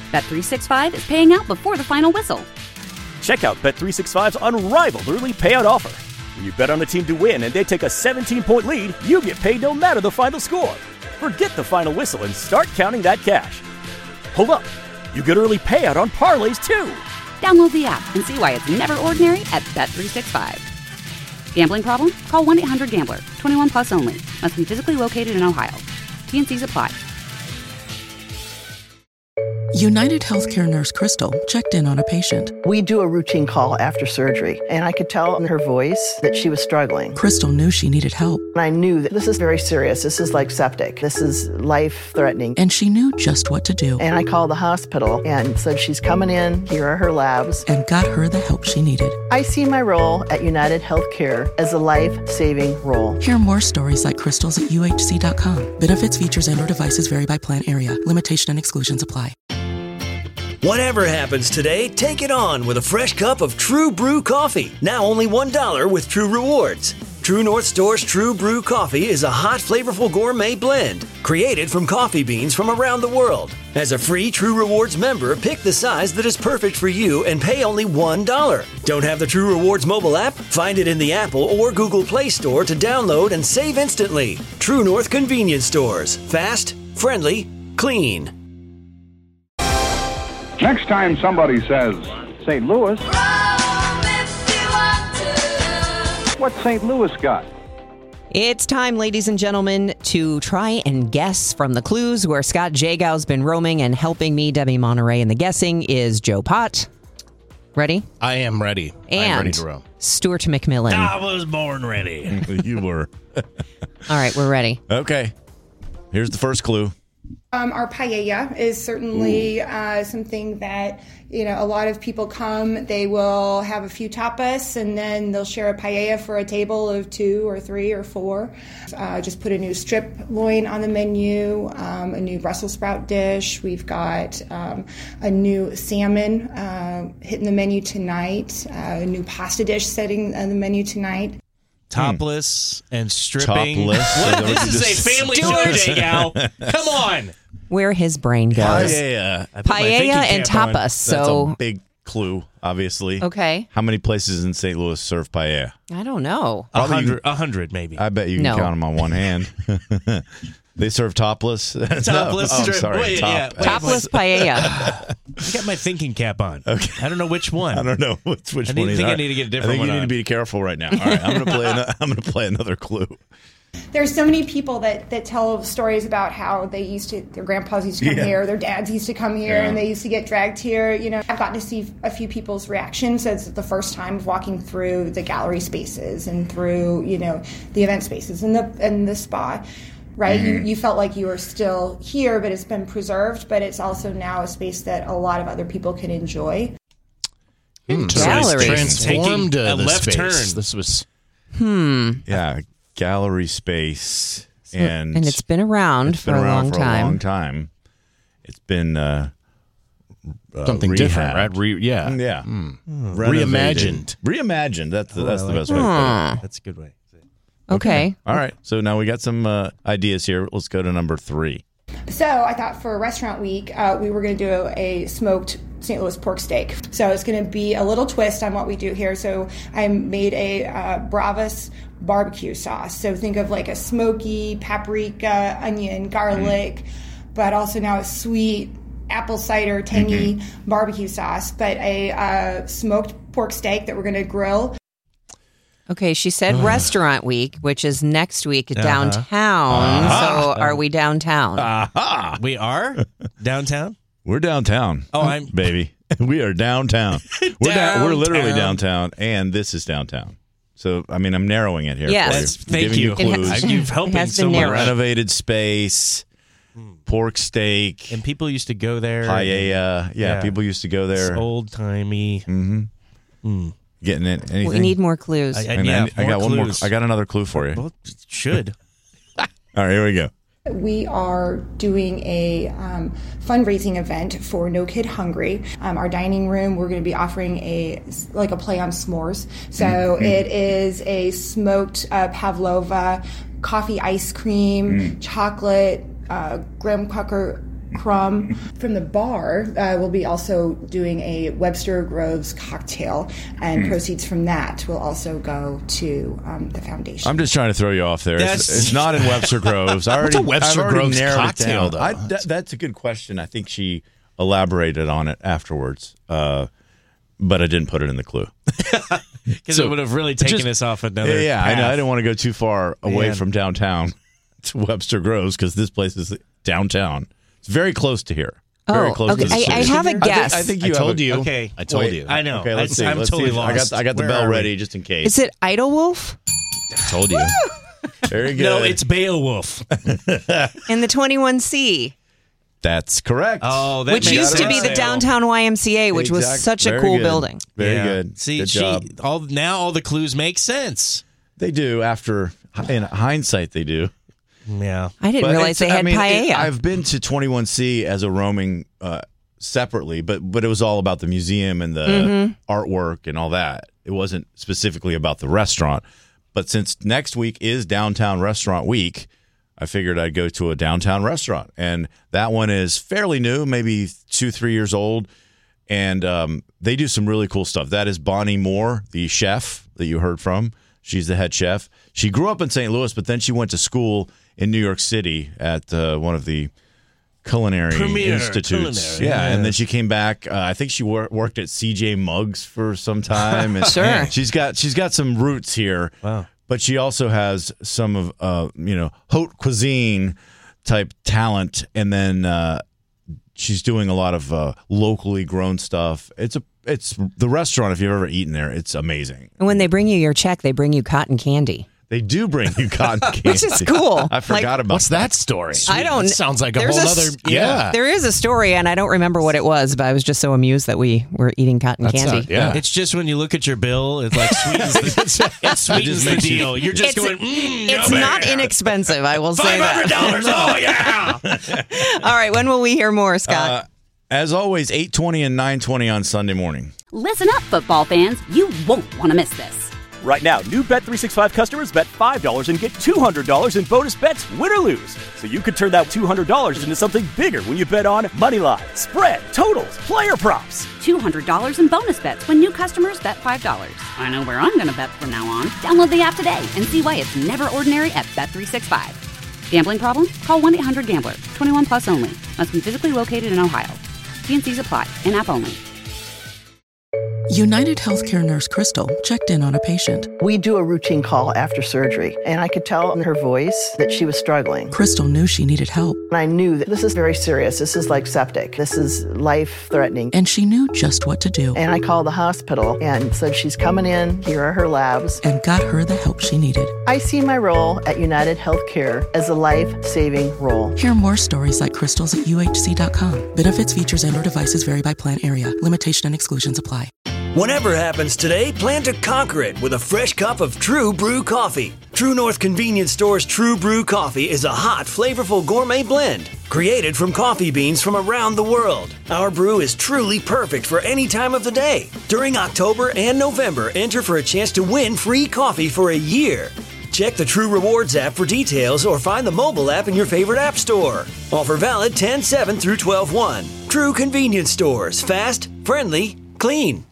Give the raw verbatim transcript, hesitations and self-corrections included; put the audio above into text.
Bet three sixty-five is paying out before the final whistle. Check out Bet three sixty-five's unrivaled early payout offer. When you bet on a team to win and they take a seventeen-point lead, you get paid no matter the final score. Forget the final whistle and start counting that cash. Hold up. You get early payout on parlays, too. Download the app and see why it's never ordinary at Bet three sixty-five. Gambling problem? Call one eight hundred gambler. twenty-one plus only. Must be physically located in Ohio. T N Cs apply. United Healthcare nurse Crystal checked in on a patient. We do a routine call after surgery, and I could tell in her voice that she was struggling. Crystal knew she needed help. And I knew that this is very serious. This is like septic. This is life-threatening. And she knew just what to do. And I called the hospital and said, she's coming in. Here are her labs. And got her the help she needed. I see my role at United Healthcare as a life-saving role. Hear more stories like Crystal's at U H C dot com. Benefits, features, and or devices vary by plan area. Limitation and exclusions apply. Whatever happens today, take it on with a fresh cup of True Brew coffee. Now only one dollar with True Rewards. True North Store's True Brew coffee is a hot, flavorful gourmet blend created from coffee beans from around the world. As a free True Rewards member, pick the size that is perfect for you and pay only one dollar. Don't have the True Rewards mobile app? Find it in the Apple or Google Play Store to download and save instantly. True North Convenience Stores. Fast, friendly, clean. Next time somebody says, Saint Louis, what's Saint Louis got? It's time, ladies and gentlemen, to try and guess from the clues where Scott Jagow's been roaming, and helping me, Debbie Monterey, in the guessing is Joe Pott. Ready? I am ready. And I'm ready to roam. Stuart McMillan. I was born ready. You were. All right, we're ready. Okay. Here's the first clue. Um, our paella is certainly uh, something that, you know, a lot of people come, they will have a few tapas, and then they'll share a paella for a table of two or three or four. Uh, just put a new strip loin on the menu, um, a new Brussels sprout dish. We've got um, a new salmon uh, hitting the menu tonight, uh, a new pasta dish setting on the menu tonight. Topless hmm. and stripping. Topless. What? This is a family show, Jagow. Come on. Where his brain goes. Paella. Paella and tapas. That's so a big clue, obviously. Okay. How many places in Saint Louis serve paella? I don't know. A hundred, a hundred maybe. I bet you can No. count them on one hand. They serve topless. Topless no. oh, strip. sorry. Wait, Top. yeah, wait, Topless paella. I got my thinking cap on. Okay. I don't know which one. I don't know which, which I need, one. think is. I need to get a different I think one you need on. to be careful right now. All right, I'm gonna play. An, I'm gonna play another clue. There's so many people that, that tell stories about how they used to, their grandpas used to come Yeah. here, their dads used to come here, Yeah. and they used to get dragged here. You know, I've gotten to see a few people's reactions. So it's the first time of walking through the gallery spaces and through, you know, the event spaces and the and the spa. Right, Mm-hmm. you, you felt like you were still here, but it's been preserved. But it's also now a space that a lot of other people can enjoy. Gallery. Taking Transformed uh, a the left space. turn. This was Hmm. Yeah, gallery space, and And it's been around it's for been a around long for time. a long time. It's been uh, uh, something different, rehabbed. right? Re- yeah. Yeah, Mm. Renovated. Reimagined. Reimagined. That's the, Oh, that's I the like best way to put it. That's a good way. Okay. All right. So now we got some uh, ideas here. Let's go to number three. So I thought for Restaurant Week, uh, we were going to do a, a smoked Saint Louis pork steak. So it's going to be a little twist on what we do here. So I made a uh, Bravas barbecue sauce. So think of like a smoky paprika, onion, garlic, mm. but also now a sweet apple cider, tangy mm-hmm. barbecue sauce, but a uh, smoked pork steak that we're going to grill. Okay, she said Restaurant Week, which is next week Uh-huh. downtown. Uh-huh. So are we downtown? Aha! We are downtown? We're downtown. Oh, I'm baby. We are downtown. We're down, we're literally Downtown. downtown, and this is downtown. So I mean, I'm narrowing it here. Yes. for That's, you. thank Giving you. you It clues. has- You've helped It me has so been much. narrowed. Renovated space, pork steak, And people used to go there. paella. Yeah, Yeah. people used to go there. Old timey. Mm-hmm. Mm. Getting it. Anything? We need more clues. I, I, And yeah, I, I got more one more. clues. I got another clue for you. Well, it should. All right, here we go. We are doing a um, fundraising event for No Kid Hungry. Um, our dining room, we're going to be offering a like a play on s'mores. So Mm-hmm. it is a smoked uh, pavlova, coffee ice cream, Mm. chocolate, uh, graham cracker crumb. From the bar, uh, we'll be also doing a Webster Groves cocktail, and Hmm. proceeds from that will also go to um, the foundation. I'm just trying to throw you off there. It's, That's- it's not in Webster Groves. I What's already, a Webster I've already Groves narrowed cocktail, it down. though? I, that, that's a good question. I think she elaborated on it afterwards, uh, but I didn't put it in the clue. Because So, it would have really taken just- us off another Yeah, I, know, I path. didn't want to go too far away Man. from downtown to Webster Groves because this place is downtown. It's very close to here. Very Oh, close okay. to the I- city. I have a guess. I think, I think I you have told a- you. Okay. I told Wait. you. I know. Okay, let's see. I'm let's totally see. lost. I got I got the Where bell are we? ready just in case. Is it Idlewolf? I told you. Very good. No, it's Beowulf. In the twenty-one C, That's correct. Oh, that which makes used to be sense. the downtown Y M C A, which was Exact- such a very cool good. building. Very Yeah. good. See, good she, job. all now all the clues make sense. They do after in hindsight they do. Yeah. I didn't But realize it's- they I had mean, paella. it- I've been to twenty-one C as a roaming uh, separately, but but it was all about the museum and the Mm-hmm. artwork and all that. It wasn't specifically about the restaurant. But since next week is Downtown Restaurant Week, I figured I'd go to a downtown restaurant. And that one is fairly new, maybe two, three years old. And um, they do some really cool stuff. That is Bonnie Moore, the chef that you heard from. She's the head chef. She grew up in Saint Louis, but then she went to school in New York City at uh, one of the culinary Premier institutes. culinary, yeah, yeah. and then she came back. Uh, I think she wor- worked at C J Muggs for some time. And Sure. she's got she's got some roots here. Wow. But she also has some of uh, you know haute cuisine type talent, and then uh, she's doing a lot of uh, locally grown stuff. It's a it's the restaurant. If you've ever eaten there, it's amazing. And when they bring you your check, they bring you cotton candy. They do bring you cotton candy, Which is cool. I forgot Like, about What's that story? I don't. That sounds like a there's whole s- other. Yeah. There is a story, and I don't remember what it was, but I was just so amused that we were eating cotton That's candy. not- yeah. It's just when you look at your bill, it like sweetens the, it sweetens the makes you- deal. You're just It's- going, mm, It's yummy. not inexpensive, I will say Five hundred that. dollars. Oh yeah. All right, when will we hear more, Scott? Uh, as always, eight twenty and nine twenty on Sunday morning. Listen up, football fans. You won't want to miss this. Right now, new Bet three sixty-five customers bet five dollars and get two hundred dollars in bonus bets, win or lose. So you could turn that two hundred dollars into something bigger when you bet on moneyline, spread, totals, player props. two hundred dollars in bonus bets when new customers bet five dollars. I know where I'm going to bet from now on. Download the app today and see why it's never ordinary at Bet three sixty-five. Gambling problem? Call one eight hundred gambler. twenty-one plus only. Must be physically located in Ohio. T N Cs apply. In-app only. United Healthcare nurse Crystal checked in on a patient. We do a routine call after surgery, and I could tell in her voice that she was struggling. Crystal knew she needed help, And I knew that this is very serious. This is like septic. This is life-threatening. and she knew just what to do And I called the hospital and said, she's coming in. Here are her labs. and got her the help she needed. I see my role at United Healthcare as a life-saving role. Hear more stories like Crystal's at U H C dot com. Benefits, features, and or devices vary by plan area. Limitation and exclusions apply. Whatever happens today, plan to conquer it with a fresh cup of True Brew coffee. True North Convenience Store's True Brew coffee is a hot, flavorful gourmet blend created from coffee beans from around the world. Our brew is truly perfect for any time of the day. During October and November, enter for a chance to win free coffee for a year. Check the True Rewards app for details or find the mobile app in your favorite app store. Offer valid ten seven through twelve one. True Convenience Stores. Fast, friendly, clean.